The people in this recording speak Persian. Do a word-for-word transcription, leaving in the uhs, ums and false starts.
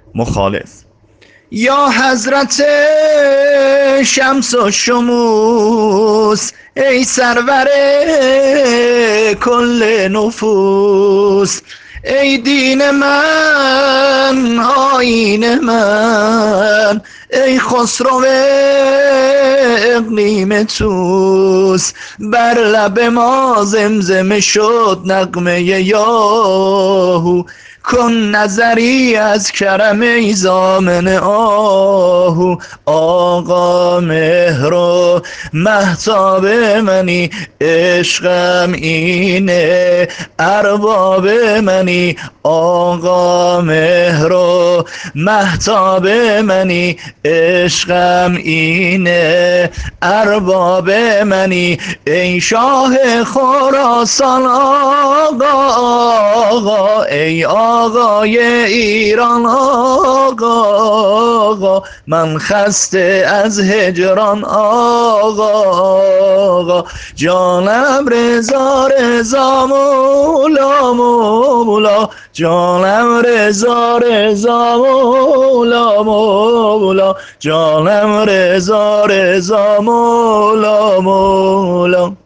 مخالف: یا حضرت شمس و شموس، ای سرور کل نفوس، ای دین من آیین من، ای خسرو اقلیم توس. بر لب ما زمزمه شد نغمه یاهو، کن نظری از کرم ای ضامن آهو. آقا مهر و مهتاب منی، عشقم اینه ارباب منی. آقا مهر و مهتاب منی، عشقم اینه ارباب منی. ای شاه خراسان آقا آقا، ای آقای ایران آقا آقا، من خسته از هجران آقا آقا. جانم رضا رضا مولا مولا، جانم رضا رضا مولا مولا، جانم رضا رضا مولا مولا.